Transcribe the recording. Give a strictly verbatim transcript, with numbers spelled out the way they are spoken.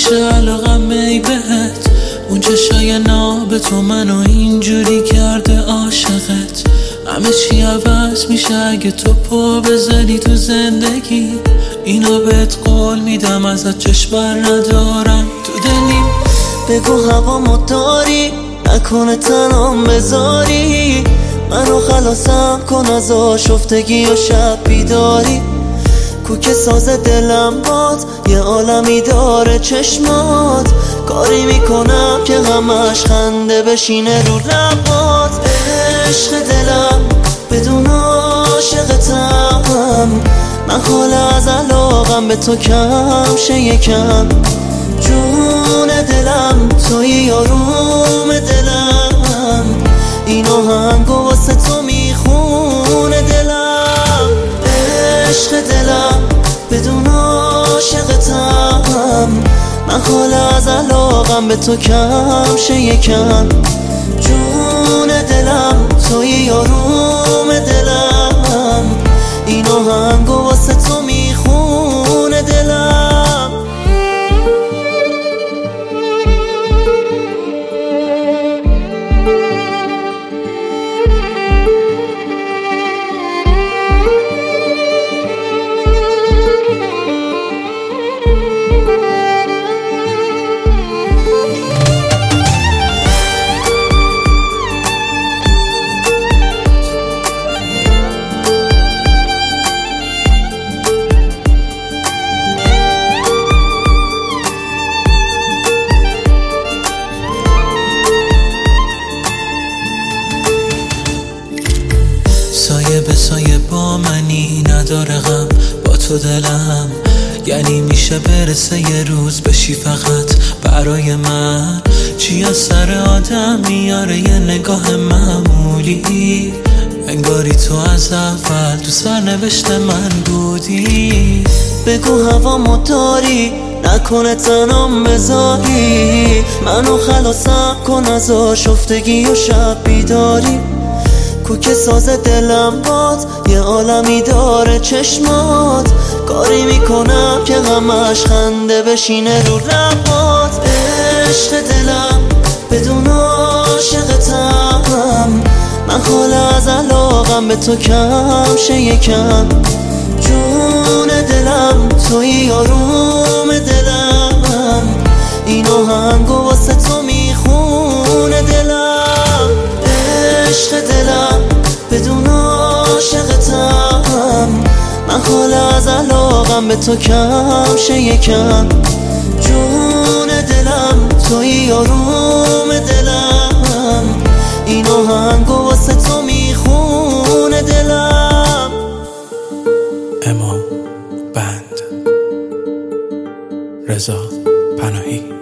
میشه علاقم ای بهت. اون چشای ناب تو منو اینجوری کرده عاشقت. همه چی عوض میشه اگه تو پا بزنی تو زندگی. اینو بهت قول میدم ازت چشم بر ندارم تو دلیم. بگو هوامو داری نکنه تنام بذاری. منو خلاصم کن از آشفتگی و شب بیداری. کوک ساز دلم باد یه عالمی داره چشمات. کاری میکنم که همش خنده بشینه رو لبات. عشق دلم بدون عاشقتم. من حالا از علاقم به تو کم شه یکم. جون دلم توی یاروم دلم. این آهنگو واسه تو میخونه دلم. عشق دلم بدون عاشقتم. من حالا از علاقم به تو کم شه یکم. جون دلم توی یاروم دلم. این آهنگو واسه تو میخونه دلم. سایه به سایه با منی نداره غم با تو دلم. یعنی میشه برسه یه روز بشی فقط برای من. چی از سر آدم میاره یه نگاه معمولی. انگاری تو از اول تو سرنوشت من بودی. بگو هوامو داری نکنه تنام بذاری. منو خلاصم کن از آشفتگی و شب بیداری. کوک ساز دلم باد یه عالمی داره چشمات. کاری میکنم که همش خنده بشینه رو لبات. عشق دلم بدون عاشقتم. من حالا از علاقم به تو کم شه یکم. جون دلم توی یاروم دلم. این آهنگو واسه تو میخونه دلم. عشق دلم بدون عاشقتم. من حالا از علاقم به تو کم شه یکم. جون دلم توی یاروم دلم. این آهنگو واسه تو میخونه دلم. امام بند رضا پناهی.